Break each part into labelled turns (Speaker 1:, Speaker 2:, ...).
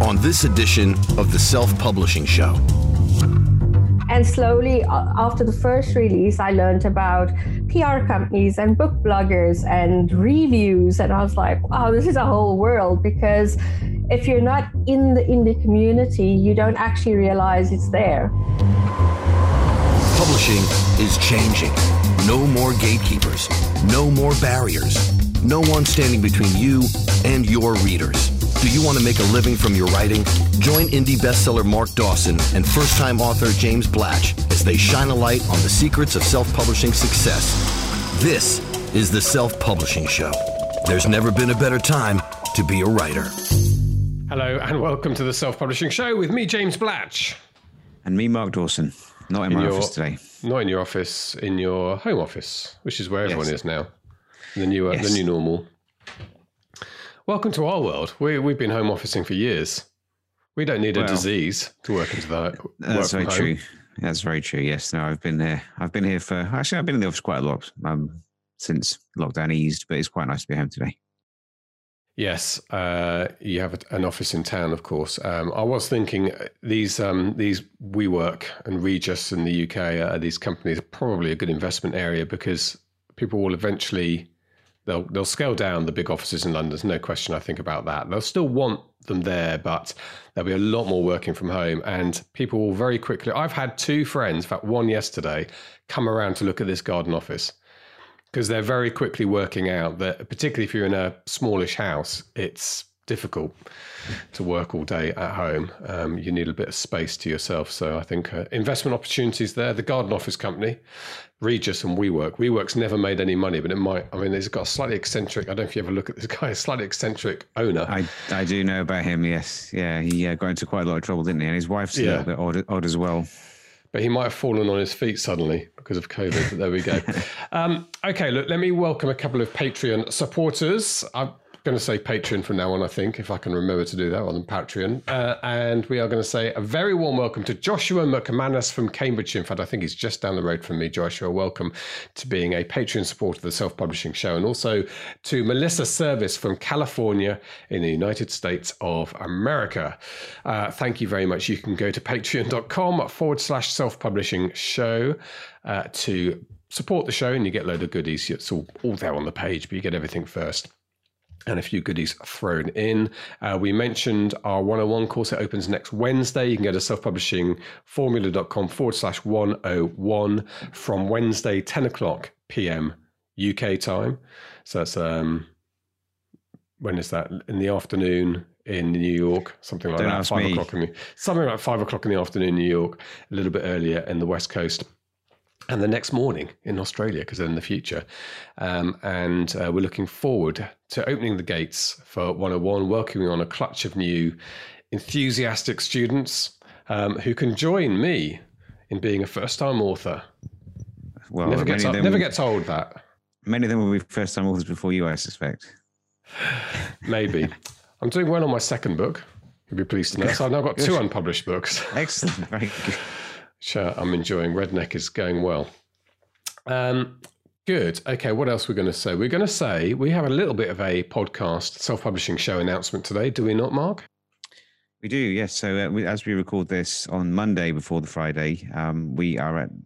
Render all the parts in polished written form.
Speaker 1: on this edition of the Self-Publishing Show.
Speaker 2: And slowly, after the first release, I learned about PR companies and book bloggers and reviews. And I was like, wow, this is a whole world. Because if you're not in the indie community, you don't actually realize it's there.
Speaker 1: Publishing is changing. No more gatekeepers. No more barriers. No one standing between you and your readers. Do you want to make a living from your writing? Join indie bestseller Mark Dawson and first-time author James Blatch as they shine a light on the secrets of self-publishing success. This is the Self-Publishing Show. There's never been a better time to be a writer.
Speaker 3: Hello and welcome to the Self-Publishing Show with me, James Blatch.
Speaker 4: And me, Mark Dawson. Not in my office today.
Speaker 3: Not in your office, in your home office, which is where everyone is now. The new normal. Welcome to our world. We've been home officing for years. We don't need a disease to work into that.
Speaker 4: That's very true. That's very true. Yes. No, I've been here for, actually, I've been in the office quite a lot since lockdown eased, but it's quite nice to be home today.
Speaker 3: Yes. You have an office in town, of course. I was thinking these WeWork and Regus in the UK, these companies are probably a good investment area because people will eventually, they'll scale down the big offices in London. There's no question, I think, about that. They'll still want them there, but there'll be a lot more working from home. And people will very quickly... I've had two friends, in fact, one yesterday, come around to look at this garden office because they're very quickly working out that, particularly if you're in a smallish house, it's difficult to work all day at home. You need a bit of space to yourself. So I think investment opportunities there. The garden office company, Regus and WeWork. WeWork's never made any money, but it might. I mean, it's got a slightly eccentric, I don't know if you ever look at this guy, a slightly eccentric owner.
Speaker 4: I do know about him, yes. Yeah, he got into quite a lot of trouble, didn't he? And his wife's a little bit odd as well.
Speaker 3: But he might have fallen on his feet suddenly because of COVID. But there we go. Okay, look, let me welcome a couple of Patreon supporters. I'm going to say Patreon from now on, I think, if I can remember to do that, rather than Patreon. And we are going to say a very warm welcome to Joshua McManus from Cambridge. In fact, I think he's just down the road from me. Joshua, welcome to being a Patreon supporter of the Self-Publishing Show. And also to Melissa Service from California in the United States of America. Thank you very much. You can go to patreon.com/self-publishing show to support the show, and you get a load of goodies. It's all there on the page, but you get everything first. And a few goodies thrown in. We mentioned our 101 course. It opens next Wednesday. You can go to selfpublishingformula.com/101 from Wednesday, 10 o'clock p.m. UK time. So that's, when is that? In the afternoon in New York, something like that. 5 o'clock something like 5 o'clock in the afternoon in New York, a little bit earlier in the West Coast. And the next morning in Australia, because they're in the future. And we're looking forward to opening the gates for 101, welcoming on a clutch of new enthusiastic students who can join me in being a first-time author.
Speaker 4: Well,
Speaker 3: never gets old, that.
Speaker 4: Many of them will be first-time authors before you, I suspect.
Speaker 3: Maybe. I'm doing well on my second book, you'll be pleased to know. So I've now got 2 unpublished books.
Speaker 4: Excellent, very good.
Speaker 3: I'm enjoying. Redneck is going well. Good. Okay, what else we're going to say? We're going to say we have a little bit of a podcast Self-Publishing Show announcement today, do we not, Mark?
Speaker 4: We do, yes. So as we record this on Monday before the Friday, we are at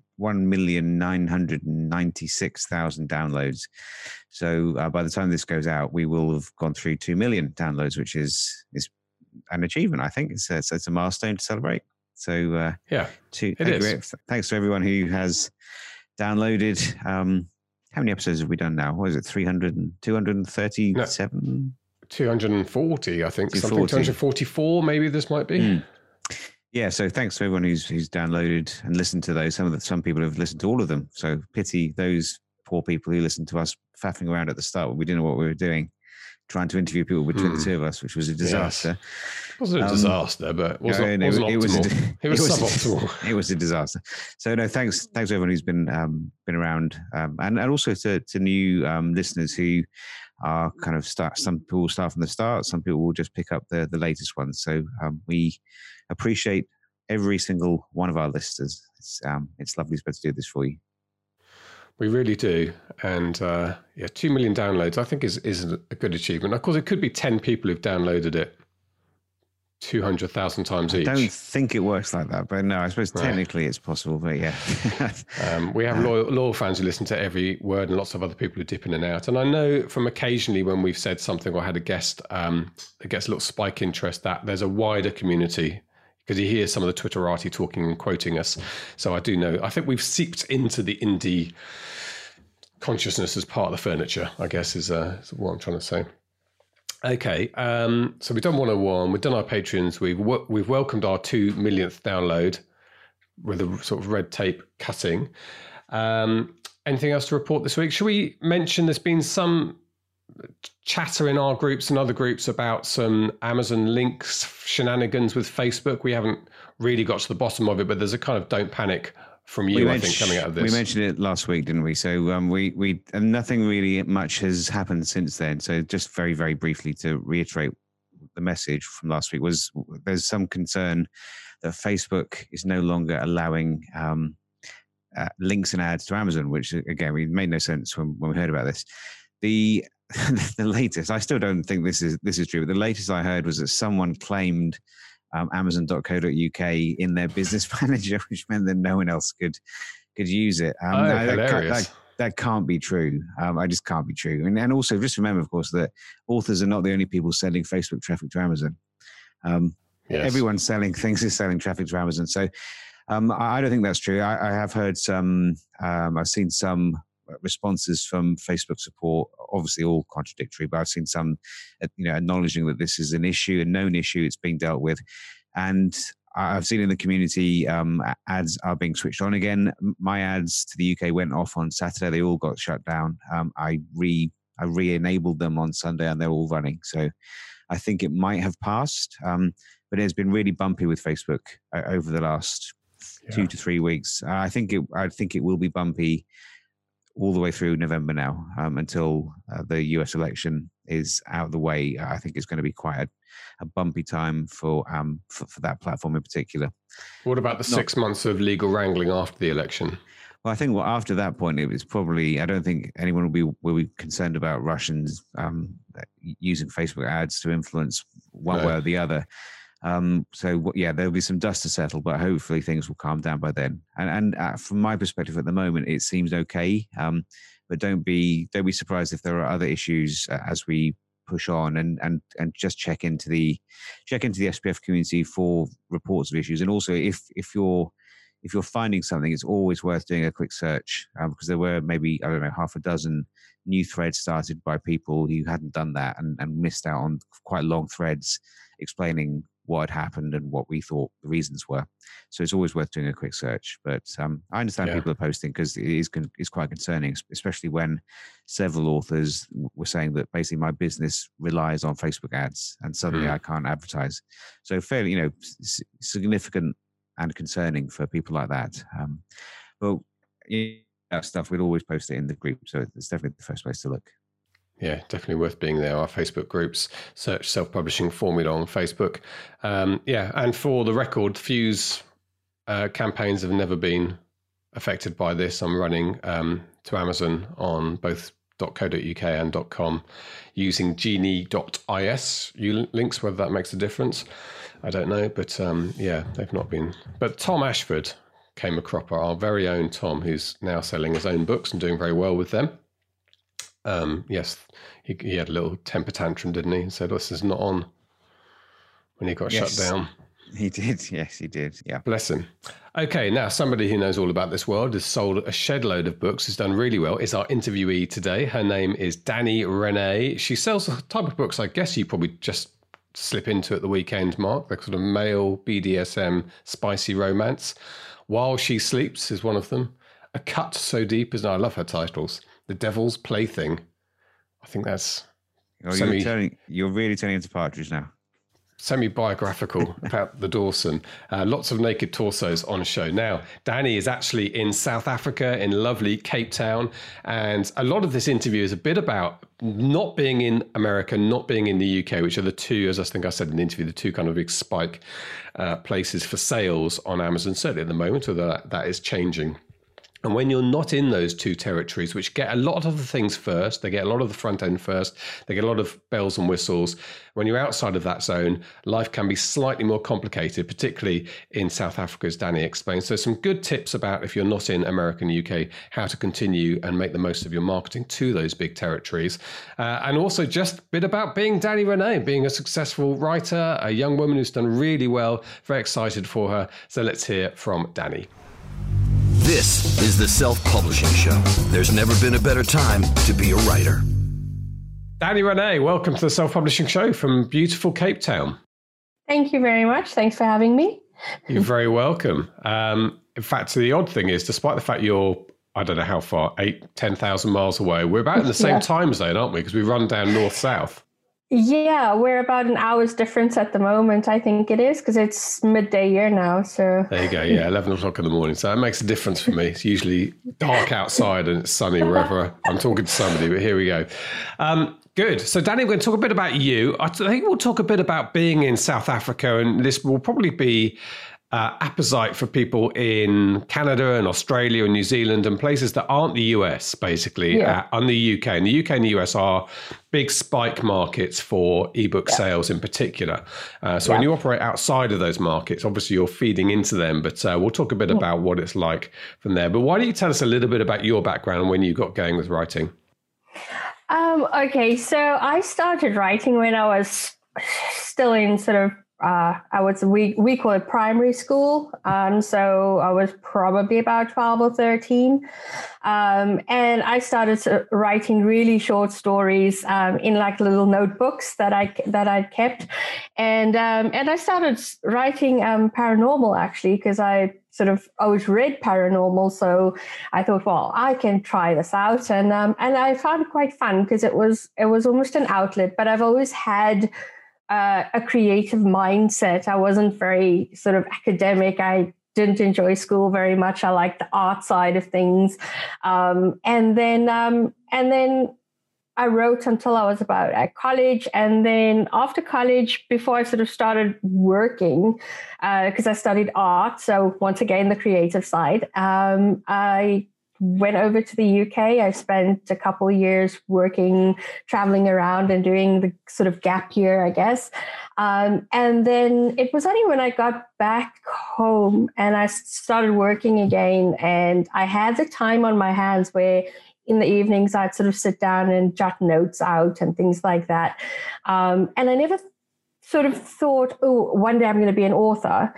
Speaker 4: 1,996,000 downloads. So by the time this goes out, we will have gone through 2 million downloads, which is an achievement, I think. It's a milestone to celebrate. So thanks to everyone who has downloaded. How many episodes have we done now? What is it? 237? No,
Speaker 3: 240, I think. 244, maybe this might be.
Speaker 4: Yeah, so thanks to everyone who's downloaded and listened to those. Some people have listened to all of them. So pity those poor people who listened to us faffing around at the start when we didn't know what we were doing, trying to interview people between the two of us, which was a disaster.
Speaker 3: Yes. It wasn't a disaster, but it wasn't optimal. It was suboptimal.
Speaker 4: It was a disaster. So no, thanks to everyone who's been around, and also to new listeners who are kind of some people will start from the start, some people will just pick up the latest ones. So we appreciate every single one of our listeners. It's lovely to be able to do this for you.
Speaker 3: We really do. And 2 million downloads, I think is a good achievement. Of course, it could be 10 people who've downloaded it. 200,000 times each.
Speaker 4: I don't think it works like that, but no, I suppose technically it's possible, but yeah.
Speaker 3: We have loyal fans who listen to every word, and lots of other people who dip in and out. And I know from occasionally when we've said something or had a guest that gets a little spike interest, that there's a wider community, because you hear some of the Twitterati talking and quoting us. So I do know, I think we've seeped into the indie consciousness as part of the furniture, I guess is what I'm trying to say. Okay, so we've done 101, we've done our Patreons, we've welcomed our 2 millionth download with a sort of red tape cutting. Anything else to report this week? Should we mention there's been some chatter in our groups and other groups about some Amazon links shenanigans with Facebook? We haven't really got to the bottom of it, but there's a kind of don't panic from you, I think, coming out of this.
Speaker 4: We mentioned it last week, didn't we? So we and nothing really much has happened since then. So just very, very briefly to reiterate the message from last week was there's some concern that Facebook is no longer allowing links and ads to Amazon, which again, we made no sense when we heard about this. The latest, I still don't think this is true, but the latest I heard was that someone claimed Amazon.co.uk in their business manager, which meant that no one else could use it. That can't be true. I just can't be true. And also just remember, of course, that authors are not the only people sending Facebook traffic to Amazon. Yes. Everyone selling things is selling traffic to Amazon. So I don't think that's true. I have heard some, I've seen some responses from Facebook support, obviously all contradictory, but I've seen some, acknowledging that this is an issue, a known issue, it's being dealt with. And I've seen in the community ads are being switched on again. My ads to the UK went off on Saturday. They all got shut down. I re-enabled them on Sunday and they're all running. So I think it might have passed, but it's been really bumpy with Facebook over the last 2 to 3 weeks. I think it will be bumpy all the way through November now, until the US election is out of the way. I think it's going to be quite a bumpy time for that platform in particular.
Speaker 3: What about the 6 months of legal wrangling after the election?
Speaker 4: Well, I think after that point, it was probably, I don't think anyone will be concerned about Russians using Facebook ads to influence one way or the other. There'll be some dust to settle, but hopefully things will calm down by then. And from my perspective at the moment, it seems okay. But don't be surprised if there are other issues as we push on, and just check into the SPF community for reports of issues. And also, if you're finding something, it's always worth doing a quick search, because there were maybe, I don't know, half a dozen new threads started by people who hadn't done that and missed out on quite long threads explaining what had happened and what we thought the reasons were. So it's always worth doing a quick search. But I understand people are posting because it's quite concerning, especially when several authors were saying that basically my business relies on Facebook ads and suddenly I can't advertise. So fairly, significant and concerning for people like that. But that stuff, we'd always post it in the group. So it's definitely the first place to look.
Speaker 3: Yeah, definitely worth being there. Our Facebook groups, search self-publishing formula on Facebook. And for the record, Fuse campaigns have never been affected by this. I'm running to Amazon on both .co.uk and .com using genie.is links. Whether that makes a difference, I don't know. But they've not been. But Tom Ashford came a cropper, our very own Tom, who's now selling his own books and doing very well with them. He had a little temper tantrum, didn't he? And said, this is not on when he got shut down.
Speaker 4: He did. Yes, he did. Yeah.
Speaker 3: Bless him. Okay, now somebody who knows all about this world, has sold a shed load of books, has done really well, is our interviewee today. Her name is Danny Renee. She sells the type of books I guess you probably just slip into at the weekend, Mark. They're sort of male, BDSM, spicy romance. While She Sleeps is one of them. A Cut So Deep is, I love her titles. The Devil's Plaything. I think that's...
Speaker 4: You're really turning into Partridge now.
Speaker 3: Semi-biographical about the Dawson. Lots of naked torsos on show. Now, Danny is actually in South Africa, in lovely Cape Town. And a lot of this interview is a bit about not being in America, not being in the UK, which are the two, as I think I said in the interview, the two kind of big spike places for sales on Amazon, certainly at the moment, although that is changing. And when you're not in those two territories, which get a lot of the things first, they get a lot of the front end first, they get a lot of bells and whistles. When you're outside of that zone, life can be slightly more complicated, particularly in South Africa, as Danny explained. So some good tips about, if you're not in America and UK, how to continue and make the most of your marketing to those big territories. And also just a bit about being Danny Renée, being a successful writer, a young woman who's done really well, very excited for her. So let's hear from Danny.
Speaker 1: This is the Self-Publishing Show. There's never been a better time to be a writer.
Speaker 3: Danny Renée, welcome to the Self-Publishing Show from beautiful Cape Town.
Speaker 2: Thank you very much. Thanks for having me.
Speaker 3: You're very welcome. In fact, the odd thing is, despite the fact you're, I don't know how far, 10,000 miles away, we're about in the same time zone, aren't we? Because we run down north-south.
Speaker 2: Yeah, we're about an hour's difference at the moment, I think it is, because it's midday here now. So
Speaker 3: there you go. Yeah, 11 o'clock in the morning. So that makes a difference for me. It's usually dark outside and it's sunny wherever I'm talking to somebody, but here we go. Good. So Danny, we're going to talk a bit about you. I think we'll talk a bit about being in South Africa, and this will probably be apposite for people in Canada and Australia and New Zealand and places that aren't the US, basically, and the UK. And the UK and the US are big spike markets for ebook sales in particular. So when you operate outside of those markets, obviously you're feeding into them, but we'll talk a bit about what it's like from there. But why don't you tell us a little bit about your background and when you got going with writing?
Speaker 2: Okay, so I started writing when I was still in sort of we call it primary school. So I was probably about 12 or 13. And I started writing really short stories in like little notebooks that I'd kept. And I started writing paranormal, actually, because I always read paranormal. So I thought, well, I can try this out. And I found it quite fun because it was almost an outlet, but I've always had a creative mindset. I wasn't very sort of academic. I didn't enjoy school very much. I liked the art side of things. And then I wrote until I was about at college. And then after college, before I sort of started working, because I studied art, so once again, the creative side, I went over to the UK. I spent a couple of years working, traveling around and doing the sort of gap year, I guess. And then it was only when I got back home and I started working again, and I had the time on my hands where in the evenings I'd sort of sit down and jot notes out and things like that. And I never sort of thought, oh, one day I'm going to be an author.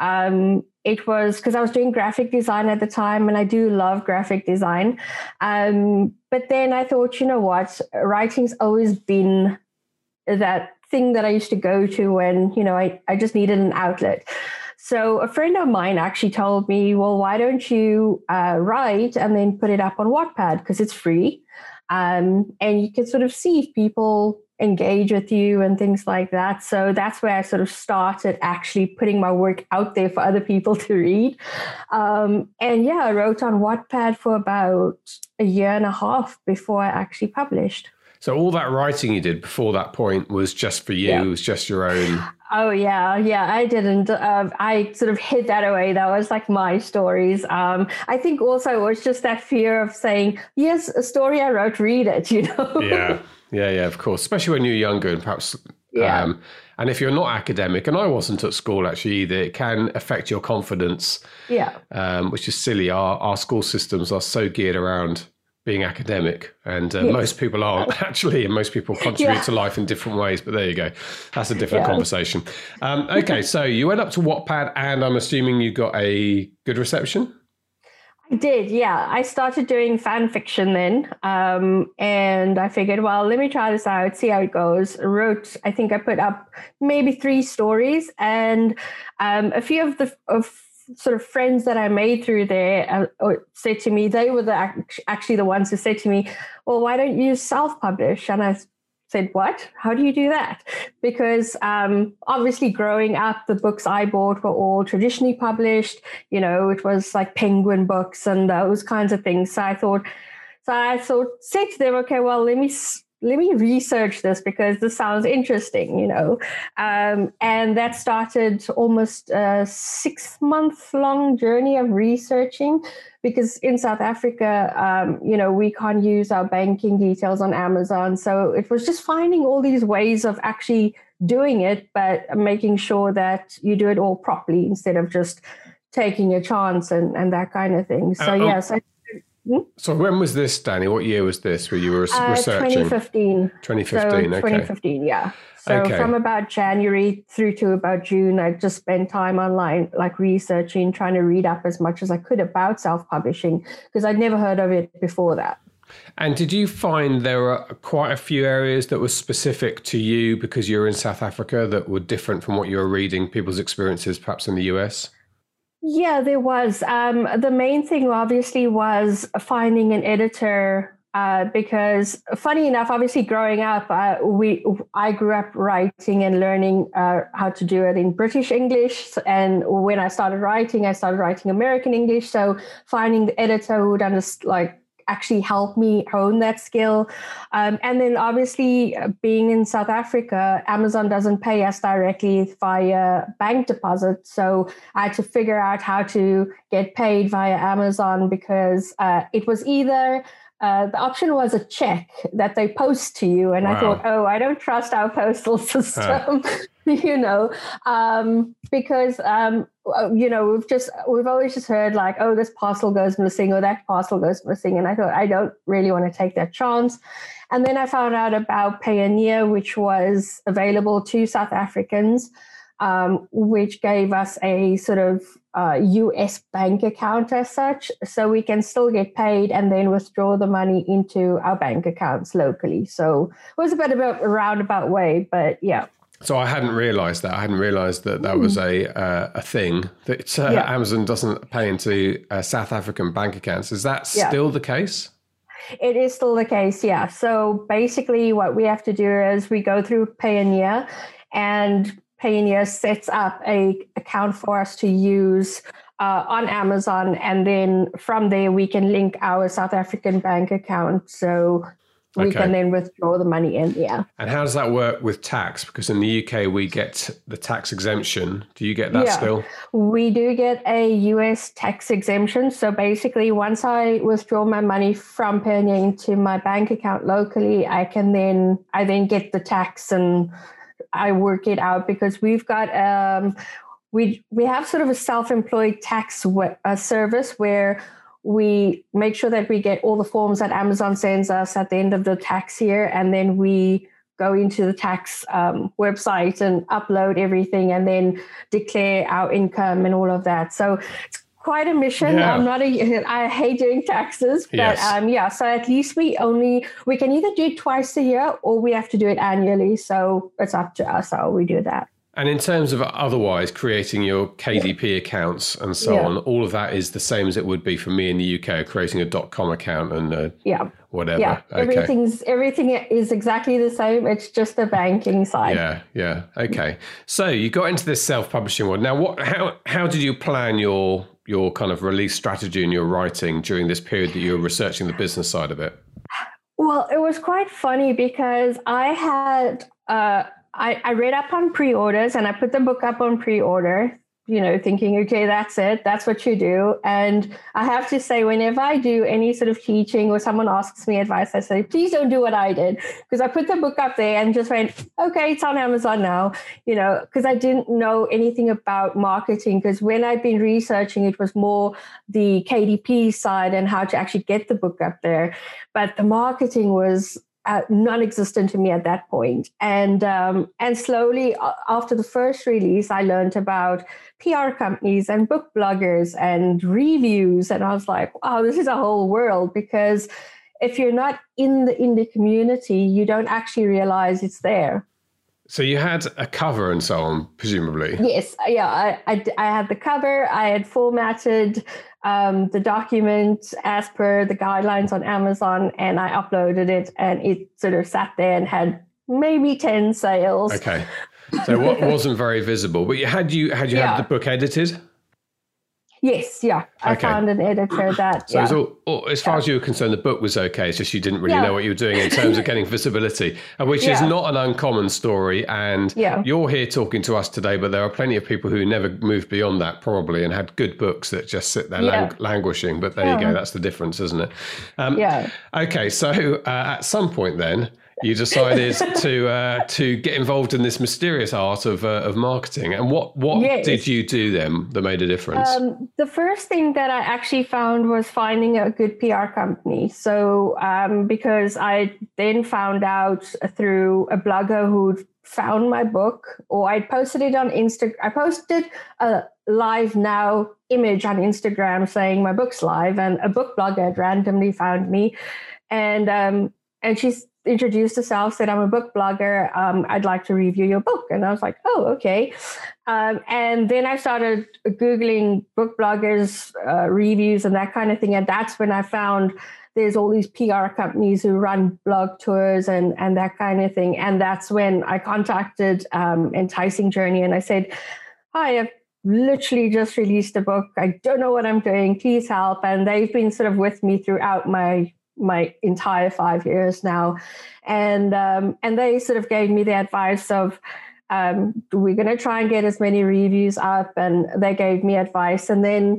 Speaker 2: It was because I was doing graphic design at the time, and I do love graphic design. But then I thought, you know what, writing's always been that thing that I used to go to when, I just needed an outlet. So a friend of mine actually told me, well, why don't you write and then put it up on Wattpad, because it's free. And you can sort of see if people engage with you and things like that. So that's where I sort of started actually putting my work out there for other people to read. I wrote on Wattpad for about a year and a half before I actually published.
Speaker 3: So all that writing you did before that point was just for you, it was just your own...
Speaker 2: Oh, yeah, I didn't. I sort of hid that away. That was like my stories. I think also it was just that fear of saying, yes, a story I wrote, read it,
Speaker 3: Yeah, of course. Especially when you're younger and perhaps... and if you're not academic, and I wasn't at school actually either, it can affect your confidence, which is silly. Our school systems are so geared around being academic, and most people aren't actually, and most people contribute to life in different ways, but there you go. That's a different conversation. Okay, so you went up to Wattpad, and I'm assuming you got a good reception?
Speaker 2: I did, yeah. I started doing fan fiction then, and I figured, well, let me try this out, see how it goes. I think I put up maybe 3 stories, and a few of the sort of friends that I made through there said to me, they were actually the ones who said to me, well, why don't you self-publish? And I said, what? How do you do that? Because obviously growing up, the books I bought were all traditionally published. It was like Penguin Books and those kinds of things. So I thought, said to them, okay, well, let let me research this because this sounds interesting, and that started almost a 6-month-long journey of researching, because in South Africa, we can't use our banking details on Amazon. So it was just finding all these ways of actually doing it, but making sure that you do it all properly instead of just taking a chance and that kind of thing. So, yes.
Speaker 3: So when was this, Danny? What year was this where you were researching?
Speaker 2: 2015.
Speaker 3: 2015,
Speaker 2: so
Speaker 3: okay.
Speaker 2: 2015, yeah. So from about January through to about June, I just spent time online, like researching, trying to read up as much as I could about self-publishing, because I'd never heard of it before that.
Speaker 3: And did you find there were quite a few areas that were specific to you because you're in South Africa that were different from what you were reading, people's experiences perhaps in the US?
Speaker 2: Yeah, there was. The main thing obviously was finding an editor, because funny enough, obviously growing up, I grew up writing and learning how to do it in British English. And when I started writing American English. So finding the editor who would actually help me hone that skill. And then obviously being in South Africa, Amazon doesn't pay us directly via bank deposit. So I had to figure out how to get paid via Amazon, because it was either the option was a check that they post to you. And I thought, I don't trust our postal system, because we've always just heard like, oh, this parcel goes missing or that parcel goes missing. And I thought, I don't really want to take that chance. And then I found out about Payoneer, which was available to South Africans, which gave us a sort of US bank account as such. So we can still get paid and then withdraw the money into our bank accounts locally. So it was a bit of a roundabout way, but yeah.
Speaker 3: So I hadn't realised that. I hadn't realised that was a thing, that Amazon doesn't pay into South African bank accounts. Is that still the case?
Speaker 2: It is still the case, yeah. So basically what we have to do is we go through Payoneer, and Payoneer sets up an account for us to use on Amazon. And then from there, we can link our South African bank account. So we can then withdraw the money in, yeah.
Speaker 3: And how does that work with tax? Because in the UK, we get the tax exemption. Do you get that still?
Speaker 2: We do get a US tax exemption. So basically, once I withdraw my money from Payoneer into my bank account locally, I then get the tax and I work it out, because we've got, we have sort of a self-employed tax service where we make sure that we get all the forms that Amazon sends us at the end of the tax year, and then we go into the tax website and upload everything and then declare our income and all of that. So it's quite a mission.
Speaker 3: Yeah.
Speaker 2: I hate doing taxes, but so at least we can either do it twice a year or we have to do it annually. So it's up to us how we do that.
Speaker 3: And in terms of otherwise creating your KDP accounts and so on, all of that is the same as it would be for me in the UK, creating a .com account and whatever.
Speaker 2: Yeah, everything is exactly the same. It's just the banking side.
Speaker 3: Yeah. Okay. So you got into this self-publishing world. Now, how did you plan your kind of release strategy in your writing during this period that you were researching the business side of it?
Speaker 2: Well, it was quite funny because I had... I read up on pre-orders and I put the book up on pre-order, thinking, okay, that's it. That's what you do. And I have to say, whenever I do any sort of teaching or someone asks me advice, I say, please don't do what I did. Because I put the book up there and just went, okay, it's on Amazon now, because I didn't know anything about marketing. Because when I'd been researching, it was more the KDP side and how to actually get the book up there. But the marketing was non-existent to me at that point. And slowly after the first release, I learned about PR companies and book bloggers and reviews. And I was like, wow, this is a whole world, because if you're not in the indie community, you don't actually realize it's there.
Speaker 3: So you had a cover and so on, presumably?
Speaker 2: Yes. Yeah, I had the cover. I had formatted the document as per the guidelines on Amazon, and I uploaded it, and it sort of sat there and had maybe 10 sales.
Speaker 3: Okay. So what wasn't very visible, but had you had the book edited?
Speaker 2: Yes, yeah. I found an editor that.
Speaker 3: So as far as you were concerned, the book was okay. It's just you didn't really know what you were doing in terms of getting visibility, which is not an uncommon story. And you're here talking to us today, but there are plenty of people who never moved beyond that probably and had good books that just sit there languishing. But there you go. That's the difference, isn't it? Okay, so at some point then, you decided to get involved in this mysterious art of marketing. And what did you do then that made a difference?
Speaker 2: The first thing that I actually found was finding a good PR company. So because I then found out through a blogger who'd found my book, or I posted it on Instagram. I posted a live now image on Instagram saying my book's live, and a book blogger had randomly found me. And she's introduced herself, said, I'm a book blogger. I'd like to review your book. And I was like, oh, okay. And then I started Googling book bloggers, reviews and that kind of thing. And that's when I found there's all these PR companies who run blog tours and that kind of thing. And that's when I contacted Enticing Journey and I said, hi, I've literally just released a book. I don't know what I'm doing. Please help. And they've been sort of with me throughout my entire 5 years now. And they sort of gave me the advice of, we're going to try and get as many reviews up. And they gave me advice. And then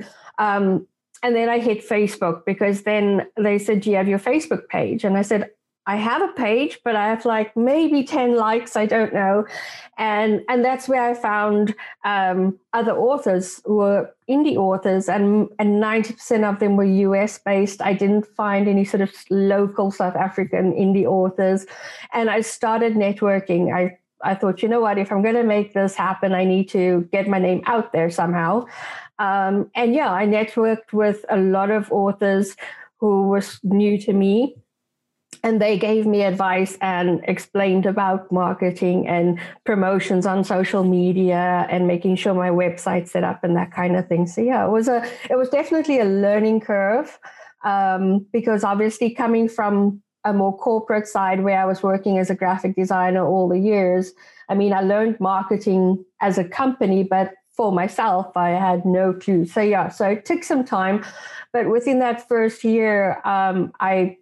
Speaker 2: I hit Facebook, because then they said, do you have your Facebook page? And I said, I have a page, but I have like maybe 10 likes. I don't know. And that's where I found other authors who were indie authors, and 90% of them were US based. I didn't find any sort of local South African indie authors. And I started networking. I thought, you know what, if I'm going to make this happen, I need to get my name out there somehow. I networked with a lot of authors who were new to me. And they gave me advice and explained about marketing and promotions on social media and making sure my website's set up and that kind of thing. So yeah, it was definitely a learning curve, because obviously coming from a more corporate side where I was working as a graphic designer all the years, I mean, I learned marketing as a company, but for myself, I had no clue. So yeah, so it took some time, but within that first year, I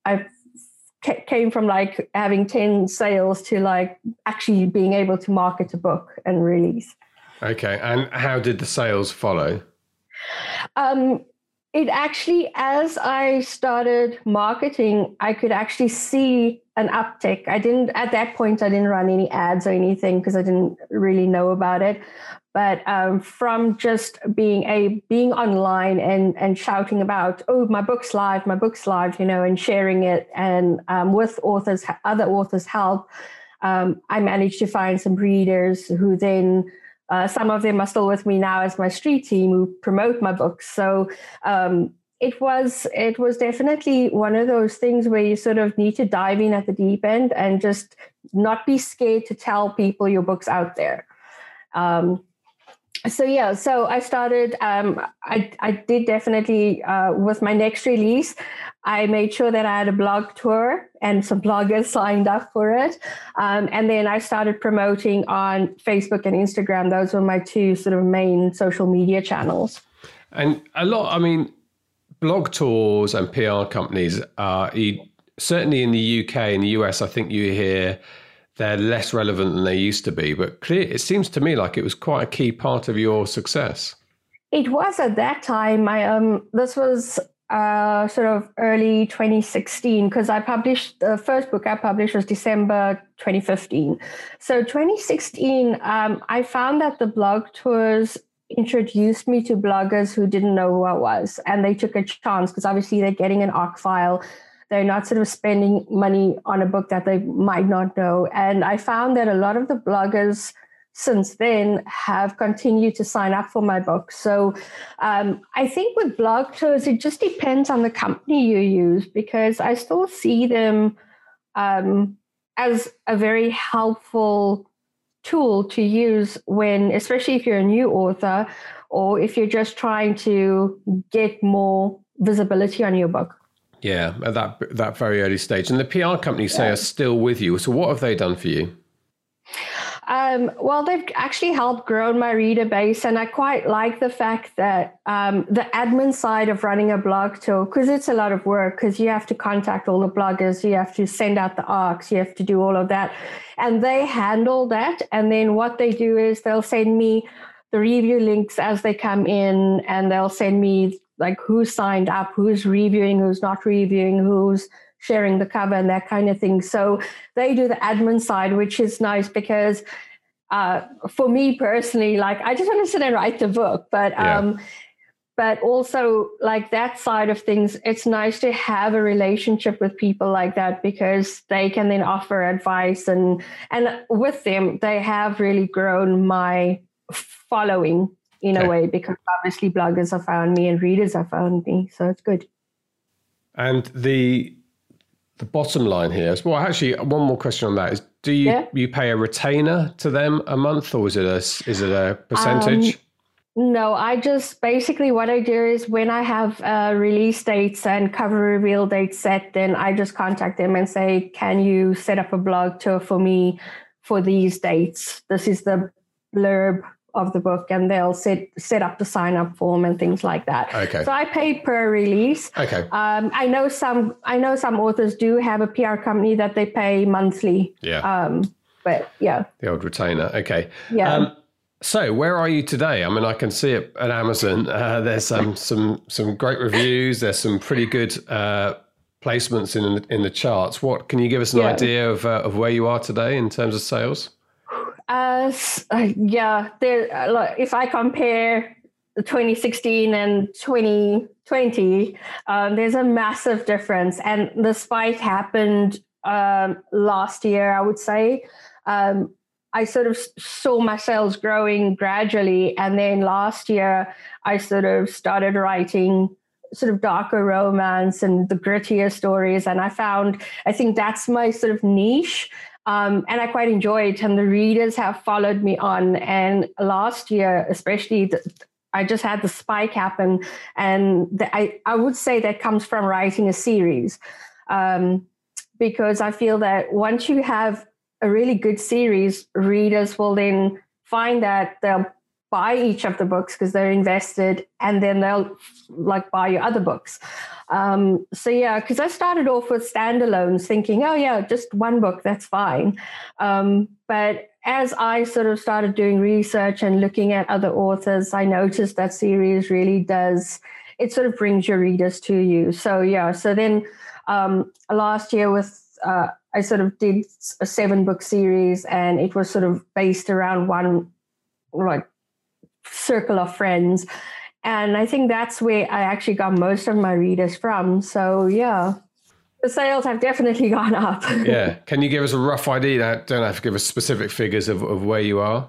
Speaker 2: came from like having 10 sales to like actually being able to market a book and release.
Speaker 3: Okay. And how did the sales follow?
Speaker 2: It actually, as I started marketing, I could actually see an uptick. At that point, I didn't run any ads or anything because I didn't really know about it. But from just being online and shouting about, oh, my book's live, and sharing it, and with other authors' help, I managed to find some readers who then, some of them are still with me now as my street team who promote my books. So it was definitely one of those things where you sort of need to dive in at the deep end and just not be scared to tell people your book's out there. So I started, I did definitely, with my next release, I made sure that I had a blog tour and some bloggers signed up for it. And then I started promoting on Facebook and Instagram. Those were my two sort of main social media channels.
Speaker 3: And blog tours and PR companies are, certainly in the UK and the US, I think you hear they're less relevant than they used to be, but it seems to me like it was quite a key part of your success.
Speaker 2: It was at that time. This was sort of early 2016, because the first book I published was December 2015. So 2016, I found that the blog tours introduced me to bloggers who didn't know who I was, and they took a chance because obviously they're getting an ARC file. They're not sort of spending money on a book that they might not know. And I found that a lot of the bloggers since then have continued to sign up for my book. So I think with blog tours, it just depends on the company you use, because I still see them as a very helpful tool to use especially if you're a new author or if you're just trying to get more visibility on your book.
Speaker 3: Yeah, at that very early stage. And the PR companies say are still with you. So what have they done for you?
Speaker 2: Well, they've actually helped grow my reader base, and I quite like the fact that the admin side of running a blog too, because it's a lot of work, because you have to contact all the bloggers, you have to send out the arcs, you have to do all of that, and they handle that. And then what they do is they'll send me the review links as they come in, and they'll send me like who's signed up, who's reviewing, who's not reviewing, who's sharing the cover and that kind of thing. So they do the admin side, which is nice because for me personally, like I just want to sit and write the book, but also like that side of things, it's nice to have a relationship with people like that, because they can then offer advice, and with them, they have really grown my following in a way, because obviously bloggers have found me and readers have found me. So it's good. And
Speaker 3: the bottom line here is, well, actually, one more question on that is: do you pay a retainer to them a month, or is it a percentage?
Speaker 2: No, I just basically what I do is when I have release dates and cover reveal dates set, then I just contact them and say, "Can you set up a blog tour for me for these dates? This is the blurb of the book," and they'll set up the sign up form and things like that.
Speaker 3: Okay.
Speaker 2: So I pay per release.
Speaker 3: Okay.
Speaker 2: I know some authors do have a PR company that they pay monthly.
Speaker 3: Yeah.
Speaker 2: But yeah.
Speaker 3: The old retainer. Okay.
Speaker 2: Yeah.
Speaker 3: So where are you today? I mean, I can see it at Amazon. There's some great reviews. There's some pretty good placements in the charts. What can you give us an idea of where you are today in terms of sales?
Speaker 2: If I compare 2016 and 2020, there's a massive difference. And the spike happened last year, I would say. I sort of saw my sales growing gradually. And then last year, I sort of started writing sort of darker romance and the grittier stories. And I think that's my sort of niche. And I quite enjoy it, and the readers have followed me on. And last year, especially, I just had the spike happen, and I would say that comes from writing a series, because I feel that once you have a really good series, readers will then find that they'll buy each of the books because they're invested, and then they'll like buy your other books. Because I started off with standalones thinking, just one book, that's fine. But as I sort of started doing research and looking at other authors, I noticed that series really it sort of brings your readers to you. So then last year I sort of did a 7-book series, and it was sort of based around one like circle of friends. And I think that's where I actually got most of my readers from. So, the sales have definitely gone up.
Speaker 3: Yeah. Can you give us a rough idea? Don't have to give us specific figures of where you are.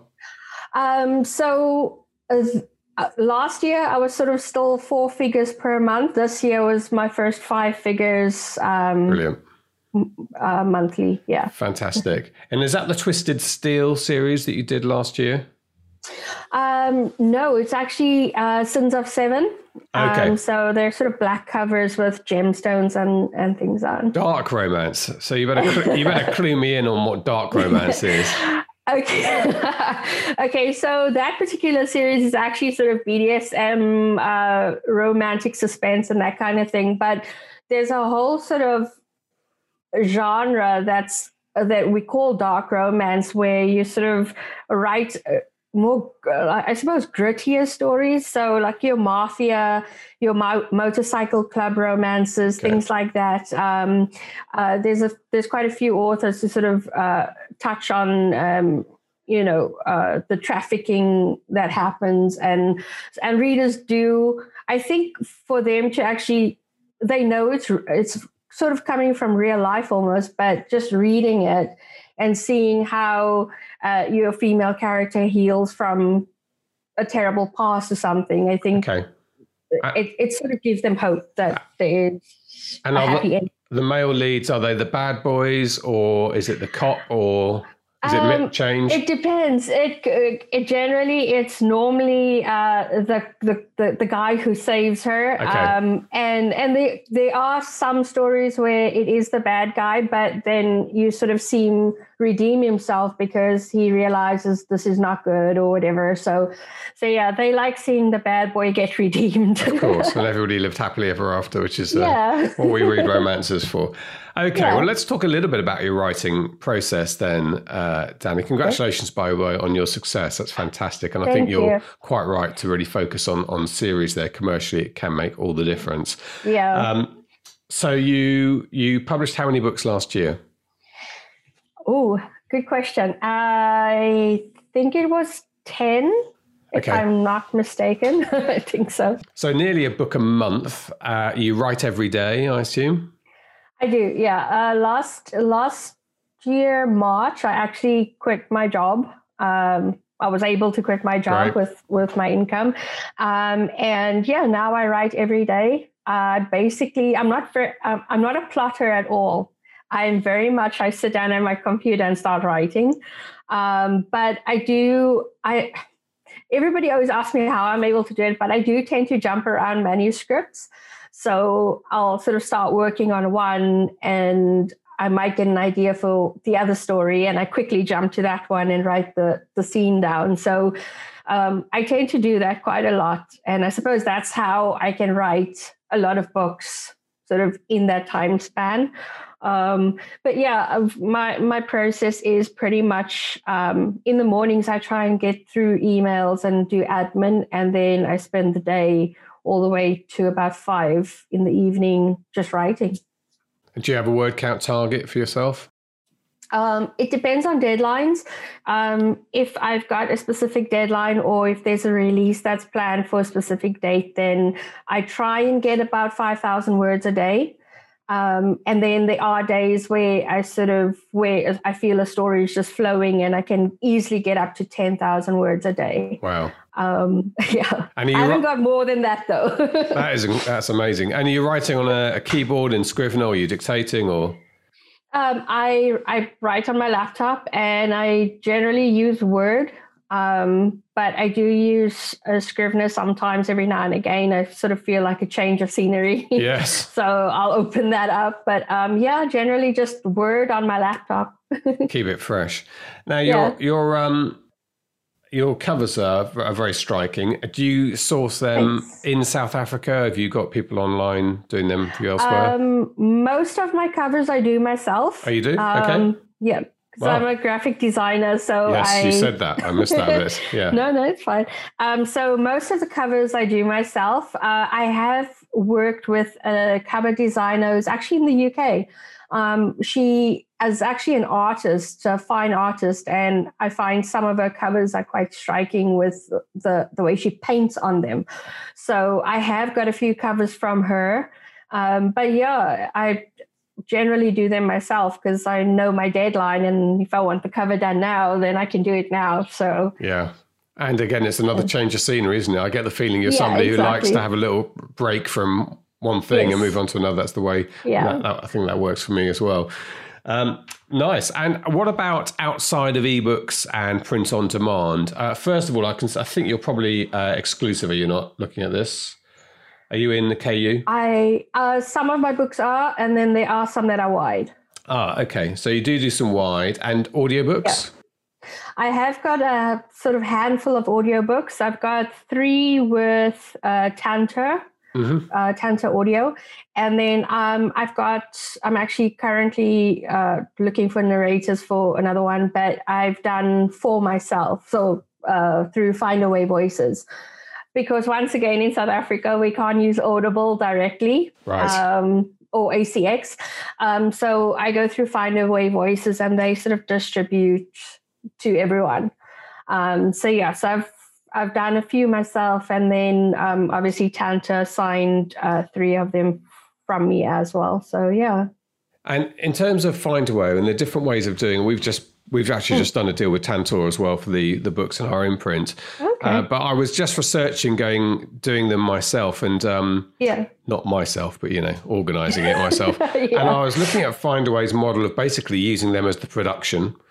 Speaker 2: Last year, I was sort of still 4 figures per month. This year was my first 5 figures.
Speaker 3: Brilliant.
Speaker 2: Monthly. Yeah.
Speaker 3: Fantastic. And is that the Twisted Steel series that you did last year?
Speaker 2: No, it's actually Sins of Seven.
Speaker 3: Okay.
Speaker 2: So they're sort of black covers with gemstones and things on.
Speaker 3: Dark romance. So you better clue me in on what dark romance is.
Speaker 2: Okay. Okay. So that particular series is actually sort of BDSM, romantic suspense and that kind of thing. But there's a whole sort of genre that we call dark romance, where you sort of write more, I suppose, grittier stories. So like your mafia, your motorcycle club romances, things like that. There's quite a few authors who sort of touch on, the trafficking that happens, and readers do. I think for them to actually, they know it's sort of coming from real life almost, but just reading it and seeing how your female character heals from a terrible past or something. I think it sort of gives them hope that there is a happy ending.
Speaker 3: The male leads, are they the bad boys, or is it the cop, or is it change?
Speaker 2: It depends. It generally, it's normally the guy who saves her.
Speaker 3: Okay.
Speaker 2: And there are some stories where it is the bad guy, but then you sort of see him redeem himself because he realizes this is not good or whatever. So yeah, they like seeing the bad boy get redeemed.
Speaker 3: Of course, and everybody lived happily ever after, which is what we read romances for. Okay, well, let's talk a little bit about your writing process then, Danny. Congratulations, by the way, on your success. That's fantastic. And I think you're quite right to really focus on series there. Commercially, it can make all the difference.
Speaker 2: Yeah.
Speaker 3: So you published how many books last year?
Speaker 2: Oh, good question. I think it was 10, if I'm not mistaken. I think so.
Speaker 3: So nearly a book a month. You write every day, I assume?
Speaker 2: I do, yeah. Last year, March, I actually quit my job. I was able to quit my job with my income. And yeah, now I write every day. Basically, I'm not a plotter at all. I'm very much, I sit down at my computer and start writing. But everybody always asks me how I'm able to do it, but I do tend to jump around manuscripts. So I'll sort of start working on one and I might get an idea for the other story and I quickly jump to that one and write the scene down. So I tend to do that quite a lot. And I suppose that's how I can write a lot of books sort of in that time span. But yeah, my process is pretty much in the mornings, I try and get through emails and do admin. And then I spend the day all the way to about 5 in the evening just writing.
Speaker 3: Do you have a word count target for yourself?
Speaker 2: It depends on deadlines. If I've got a specific deadline or if there's a release that's planned for a specific date, then I try and get about 5,000 words a day. And then there are days where I feel a story is just flowing and I can easily get up to 10,000 words a day.
Speaker 3: Wow.
Speaker 2: Yeah. And I haven't got more than that though.
Speaker 3: That's amazing. And are you writing on a keyboard in Scrivener, or are you dictating, or?
Speaker 2: I write on my laptop and I generally use Word. But I do use a Scrivener sometimes every now and again. I sort of feel like a change of scenery.
Speaker 3: Yes.
Speaker 2: So I'll open that up. But yeah, generally just Word on my laptop.
Speaker 3: Keep it fresh. Now, your covers are very striking. Do you source them in South Africa? Have you got people online doing them for you elsewhere?
Speaker 2: Most of my covers I do myself.
Speaker 3: Oh, you do? Okay.
Speaker 2: Yeah. So I'm a graphic designer, so
Speaker 3: yes, you said that. I missed that bit. Yeah.
Speaker 2: No, it's fine. So most of the covers I do myself. I have worked with a cover designer who's actually in the UK. She is actually an artist, a fine artist, and I find some of her covers are quite striking with the way she paints on them. So I have got a few covers from her. But yeah, I generally do them myself because I know my deadline, and if I want the cover done now, then I can do it now. So yeah,
Speaker 3: and again, it's another change of scenery, isn't it? I get the feeling you're somebody who likes to have a little break from one thing and move on to another. That's the way. Yeah, I think that works for me as well. Nice. And what about outside of ebooks and print on demand? First of all, I think you're probably exclusive. Are you not looking at this? Are you in the KU?
Speaker 2: Some of my books are, and then there are some that are wide.
Speaker 3: Okay. So you do some wide and audiobooks?
Speaker 2: Yeah. I have got a sort of handful of audiobooks. I've got 3 with Tantor, Tantor Audio. And then I'm actually currently looking for narrators for another one, but I've done 4 myself. So through Findaway Voices. Because once again, in South Africa, we can't use Audible directly, or ACX. So I go through Findaway Voices and they sort of distribute to everyone. So I've done a few myself, and then obviously Tantor signed 3 of them from me as well. So yeah.
Speaker 3: And in terms of Findaway and the different ways of doing, we've actually just done a deal with Tantor as well for the books in our imprint. Okay. But I was just researching, doing them myself, and not myself, but organising it myself. And I was looking at Findaway's model of basically using them as the production,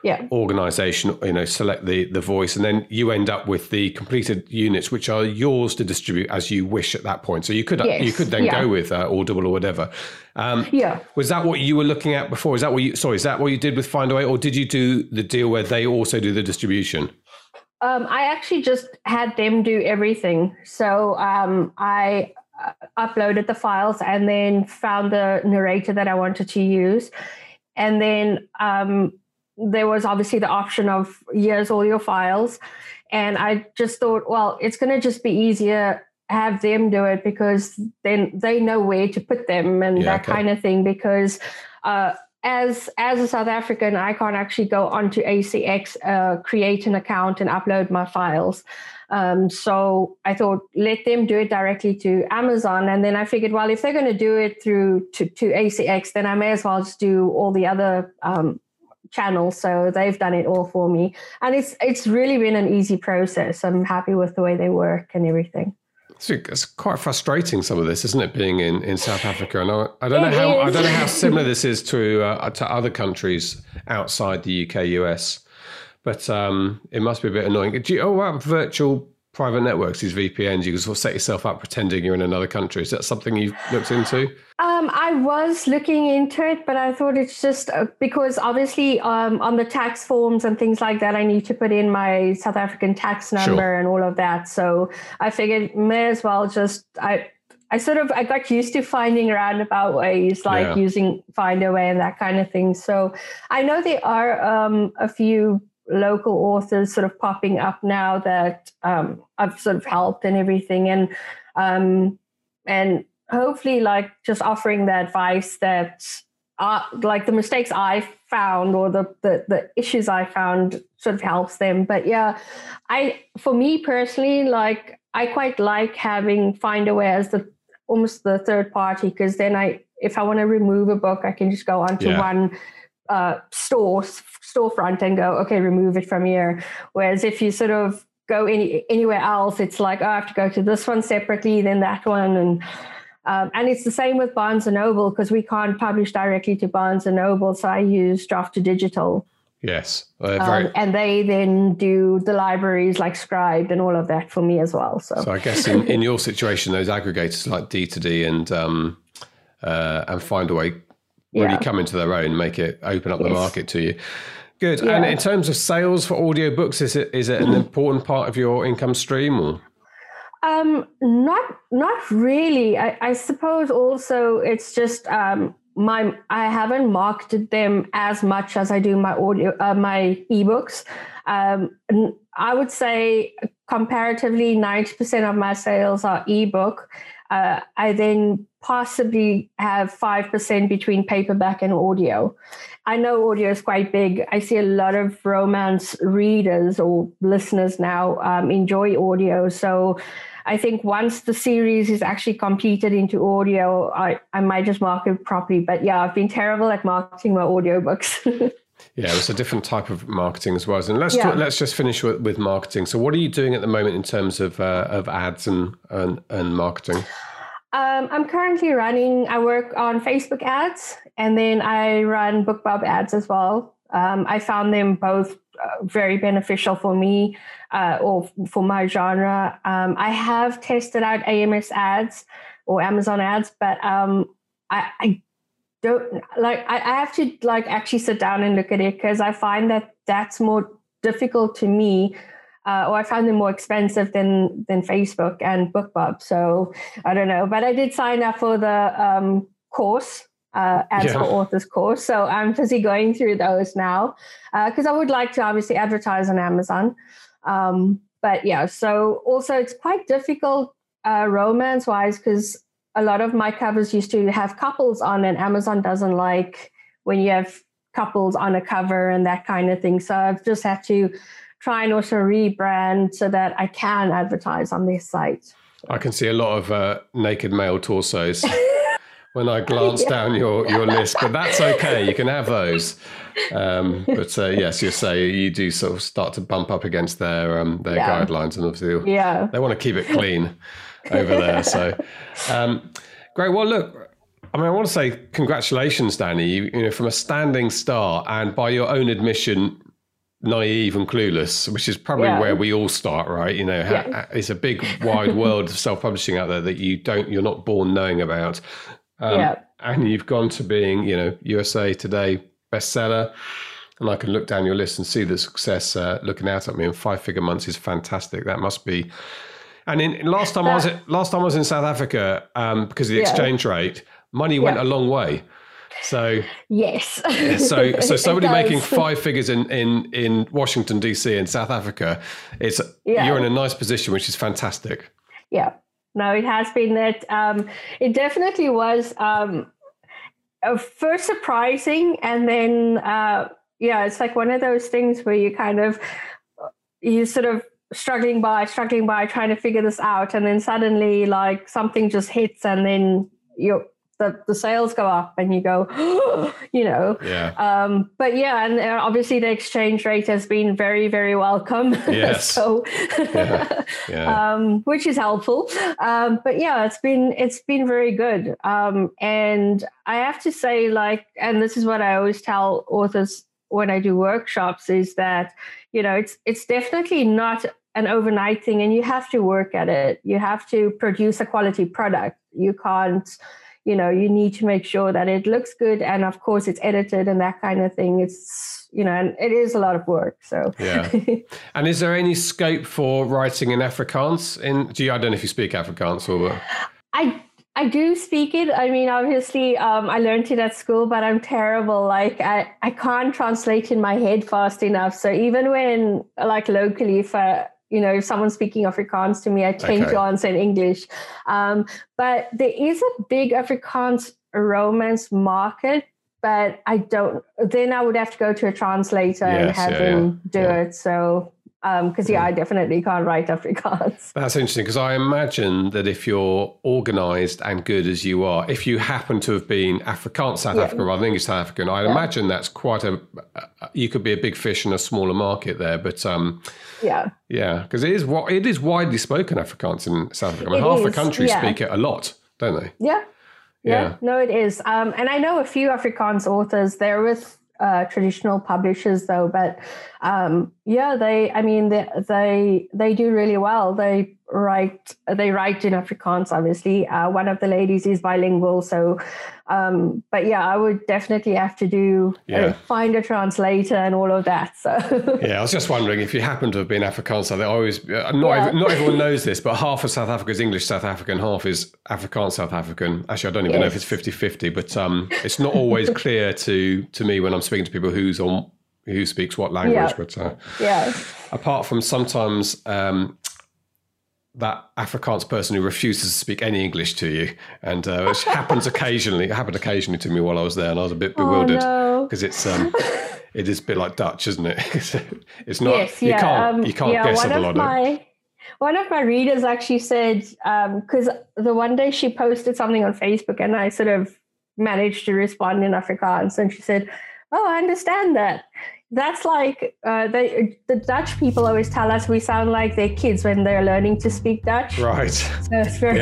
Speaker 3: organization, select the voice, and then you end up with the completed units, which are yours to distribute as you wish at that point. So you could then go with Audible or whatever. Was that what you were looking at before? Is that what you did with Findaway, or did you do the deal where they also do the distribution?
Speaker 2: I actually just had them do everything. So I uploaded the files and then found the narrator that I wanted to use. And then there was obviously the option of here's all your files. And I just thought, well, it's going to just be easier have them do it, because then they know where to put them and kind of thing. Because as a South African, I can't actually go onto ACX, create an account and upload my files. So I thought, let them do it directly to Amazon. And then I figured, well, if they're going to do it through to ACX, then I may as well just do all the other channels. So they've done it all for me. And it's really been an easy process. I'm happy with the way they work and everything.
Speaker 3: It's quite frustrating, some of this, isn't it, being in South Africa? And I don't know how similar this is to other countries outside the UK, US. But it must be a bit annoying. Do you about virtual private networks, these VPNs? You can sort of set yourself up pretending you're in another country. Is that something you've looked into?
Speaker 2: I was looking into it, but I thought it's just because obviously on the tax forms and things like that, I need to put in my South African tax number and all of that. So I figured may as well just I got used to finding roundabout ways, like using Findaway and that kind of thing. So I know there are a few local authors sort of popping up now that I've sort of helped and everything, and hopefully like just offering the advice that like the mistakes I found or the issues I found sort of helps them. But for me personally, like I quite like having Findaway as almost the third party, because then if I want to remove a book, I can just go onto one storefront and go, okay, remove it from here. Whereas if you sort of go anywhere else, it's like, I have to go to this one separately, then that one. And it's the same with Barnes & Noble, because we can't publish directly to Barnes & Noble. So I use Draft to Digital.
Speaker 3: Yes.
Speaker 2: And they then do the libraries like Scribd and all of that for me as well. So
Speaker 3: I guess in your situation, those aggregators like D2D and Findaway really come into their own, make it open up the market to you. Good. And in terms of sales for audiobooks, is it an important part of your income stream? Or?
Speaker 2: Not really. I suppose also it's just I haven't marketed them as much as I do my my ebooks. I would say comparatively 90% of my sales are ebook. I then possibly have 5% between paperback and audio. I know audio is quite big. I see a lot of romance readers or listeners now enjoy audio. So I think once the series is actually completed into audio, I might just market it properly. But I've been terrible at marketing my audiobooks.
Speaker 3: Yeah, it's a different type of marketing as well. And let's just finish with marketing. So what are you doing at the moment in terms of ads and marketing?
Speaker 2: I'm currently I work on Facebook ads, and then I run BookBub ads as well. I found them both very beneficial for me or for my genre. I have tested out AMS ads or Amazon ads, but I don't like, I have to like actually sit down and look at it, because I find that that's more difficult to me. Or I found them more expensive than Facebook and BookBub. So I don't know, but I did sign up for the course, Ads for Authors course. So I'm busy going through those now, because I would like to obviously advertise on Amazon. So also it's quite difficult romance wise, because a lot of my covers used to have couples on, and Amazon doesn't like when you have couples on a cover and that kind of thing. So I've just had to try and also rebrand so that I can advertise on their site.
Speaker 3: I can see a lot of naked male torsos when I glance down your list, but that's okay. You can have those. Yes, you say you do sort of start to bump up against their guidelines, and obviously they want to keep it clean over there. So great. Well, look, I mean, I want to say congratulations, Danny. You know, from a standing start, and by your own admission, naive and clueless, which is probably where we all start, right? You know, it's a big wide world of self-publishing out there that you're not born knowing about. And you've gone to being, you know, USA Today bestseller, and I can look down your list and see the success looking out at me. And 5-figure months is fantastic. That must be. And last time I was in South Africa, because of the exchange rate, money went a long way. So
Speaker 2: yes,
Speaker 3: so somebody making 5 figures in Washington DC in South Africa, you're in a nice position, which is fantastic.
Speaker 2: Yeah, no, it has been that. It definitely was first surprising, and then it's like one of those things where you sort of struggling by, trying to figure this out, and then suddenly like something just hits, and then the sales go up and you go, you know. But and obviously the exchange rate has been very, very welcome.
Speaker 3: Yes.
Speaker 2: So, which is helpful. But it's been very good. And I have to say, like, and this is what I always tell authors when I do workshops, is that, you know, it's definitely not an overnight thing, and you have to work at it. You have to produce a quality product. You can't, you know, you need to make sure that it looks good, and of course it's edited and that kind of thing. It's, you know, and it is a lot of work. So
Speaker 3: And is there any scope for writing in Afrikaans? I don't know if you speak Afrikaans or.
Speaker 2: I do speak it. I mean, obviously, I learned it at school, but I'm terrible. Like, I can't translate in my head fast enough. So even when, like, locally, if someone's speaking Afrikaans to me, I tend to answer in English. But there is a big Afrikaans romance market, but then I would have to go to a translator and have them do it. So, because I definitely can't write Afrikaans.
Speaker 3: That's interesting, because I imagine that if you're organised and good as you are, if you happen to have been Afrikaans South African rather than English South African, I'd imagine that's quite you could be a big fish in a smaller market there. But because it is widely spoken Afrikaans in South Africa. I mean, half the country speak it a lot, don't they?
Speaker 2: Yeah. No, it is. And I know a few Afrikaans authors. They're with traditional publishers though, but they do really well. They write in Afrikaans, obviously. One of the ladies is bilingual, so but I would definitely have to find a translator and all of that. So
Speaker 3: I was just wondering if you happen to have been Afrikaans. They always not everyone knows this, but half of South Africa is English South African, half is Afrikaans South African. Actually, I don't even know if it's 50-50, but it's not always clear to me when I'm speaking to people who speaks what language. But apart from sometimes that Afrikaans person who refuses to speak any English to you, and which happened occasionally to me while I was there, and I was a bit bewildered because it is a bit like Dutch, isn't it? It's not. You can't guess a lot of it.
Speaker 2: One of my readers actually said, because the one day she posted something on Facebook, and I sort of managed to respond in Afrikaans, and she said, "Oh, I understand that." That's like the Dutch people always tell us we sound like their kids when they're learning to speak Dutch.
Speaker 3: Right.
Speaker 2: So it's very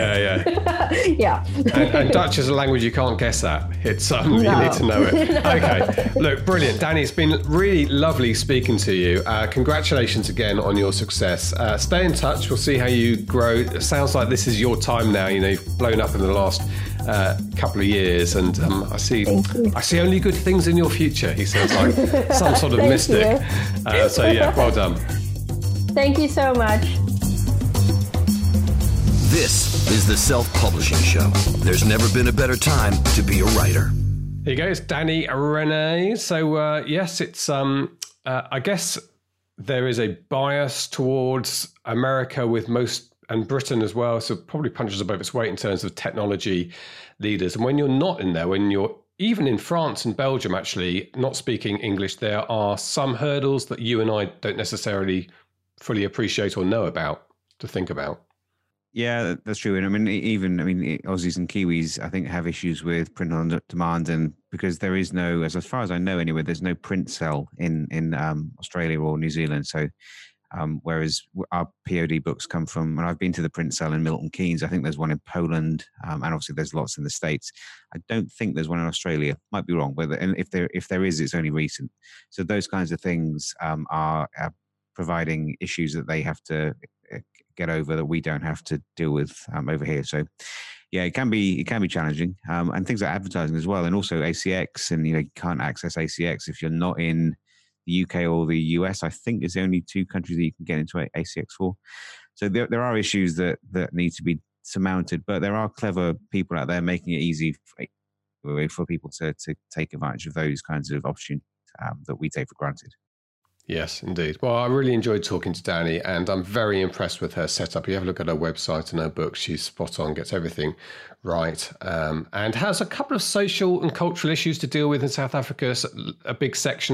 Speaker 3: And Dutch is a language you can't guess at. It's you need to know it. Okay. Look, brilliant, Danny. It's been really lovely speaking to you. Congratulations again on your success. Stay in touch. We'll see how you grow. It sounds like this is your time now. You know, you've blown up in the last couple of years, and I see only good things in your future. He sounds like some sort of mystic. Well done.
Speaker 2: Thank you so much.
Speaker 1: This is the Self-Publishing Show. There's never been a better time to be a writer.
Speaker 3: Here you go. It's Danny Renée. So yes, it's I guess there is a bias towards America with most, and Britain as well, so probably punches above its weight in terms of technology leaders. And when you're not in there, when you're even in France and Belgium, actually, not speaking English, there are some hurdles that you and I don't necessarily fully appreciate or know about to think about.
Speaker 4: Yeah, that's true. And I mean, Aussies and Kiwis, I think, have issues with print on demand, and because there is no, as far as I know anyway, there's no print cell in Australia or New Zealand. So Whereas our POD books come from, and I've been to the print cell in Milton Keynes. I think there's one in Poland, and obviously there's lots in the States. I don't think there's one in Australia. Might be wrong, but if there is, it's only recent. So those kinds of things are providing issues that they have to get over that we don't have to deal with over here. So yeah, it can be challenging, and things like advertising as well, and also ACX, and you can't access ACX if you're not in the UK or the US. I think is the only two countries that you can get into ACX for. So there are issues that need to be surmounted, but there are clever people out there making it easy for people to take advantage of those kinds of opportunities that we take for granted.
Speaker 3: Yes, indeed. Well, I really enjoyed talking to Dani, and I'm very impressed with her setup. You have a look at her website and her book. She's spot on, gets everything right, and has a couple of social and cultural issues to deal with in South Africa. A big section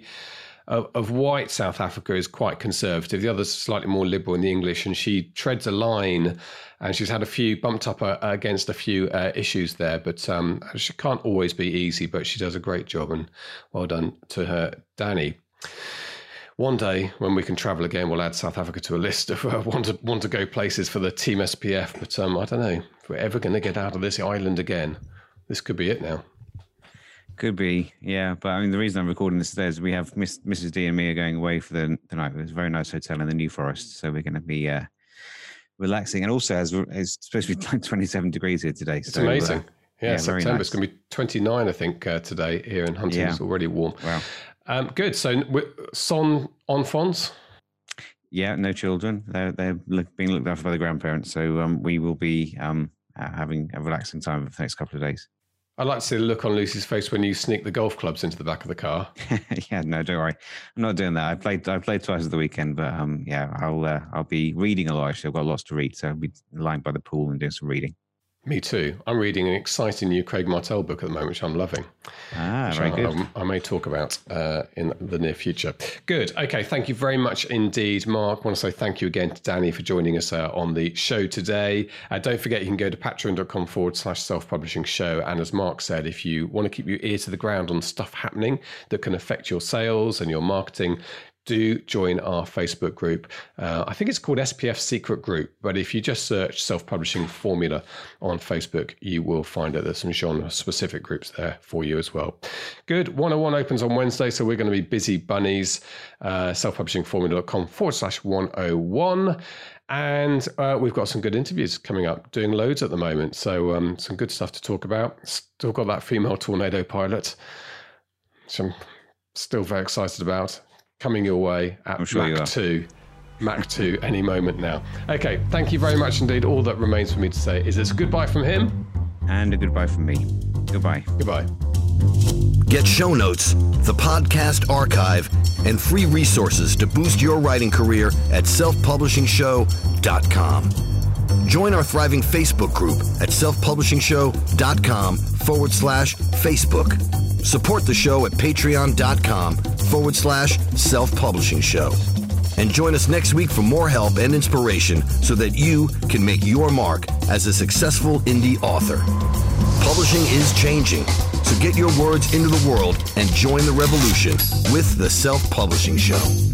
Speaker 3: of white South Africa is quite conservative. The other's slightly more liberal in the English, and she treads a line, and she's had a few bumped up against a few issues there, but she can't always be easy, but she does a great job, and well done to her, Dani. One day when we can travel again, we'll add South Africa to a list of want to go places for the Team SPF, but I don't know if we're ever going to get out of this island again. This could be it now.
Speaker 4: Could be, yeah. But I mean, the reason I'm recording this today is we have Mrs. D and me are going away for the night. It's a very nice hotel in the New Forest, so we're going to be relaxing. And also, it's supposed to be like 27 degrees here today.
Speaker 3: It's amazing. Yeah, September. It's going to be 29, I think, today here in Huntington. Yeah. It's already warm. Wow. Good. So, son enfants?
Speaker 4: Yeah, no children. They're being looked after by the grandparents. So we will be having a relaxing time for the next couple of days.
Speaker 3: I'd like to see the look on Lucy's face when you sneak the golf clubs into the back of the car.
Speaker 4: Yeah, no, don't worry. I'm not doing that. I played twice at the weekend, but yeah, I'll be reading a lot. Actually, I've got lots to read, so I'll be lying by the pool and doing some reading.
Speaker 3: Me too. I'm reading an exciting new Craig Martell book at the moment, which I'm loving.
Speaker 4: Very good.
Speaker 3: I may talk about in the near future. Good. Okay. Thank you very much indeed, Mark. I want to say thank you again to Dani for joining us on the show today. Don't forget, you can go to patreon.com/self-publishing show. And as Mark said, if you want to keep your ear to the ground on stuff happening that can affect your sales and your marketing, do join our Facebook group. I think it's called SPF Secret Group, but if you just search Self-Publishing Formula on Facebook, you will find it. There's some genre-specific groups there for you as well. Good. 101 opens on Wednesday, so we're going to be busy bunnies. selfpublishingformula.com/101. And we've got some good interviews coming up, doing loads at the moment. So some good stuff to talk about. Still got that female tornado pilot, which I'm still very excited about. Coming your way at Mach 2 any moment now. Okay, thank you very much indeed. All that remains for me to say is it's a goodbye from him.
Speaker 4: And a goodbye from me. Goodbye.
Speaker 3: Goodbye.
Speaker 1: Get show notes, the podcast archive, and free resources to boost your writing career at selfpublishingshow.com. Join our thriving Facebook group at selfpublishingshow.com/Facebook. Support the show at patreon.com/self-publishing show. And join us next week for more help and inspiration so that you can make your mark as a successful indie author. Publishing is changing, so get your words into the world and join the revolution with the Self-Publishing Show.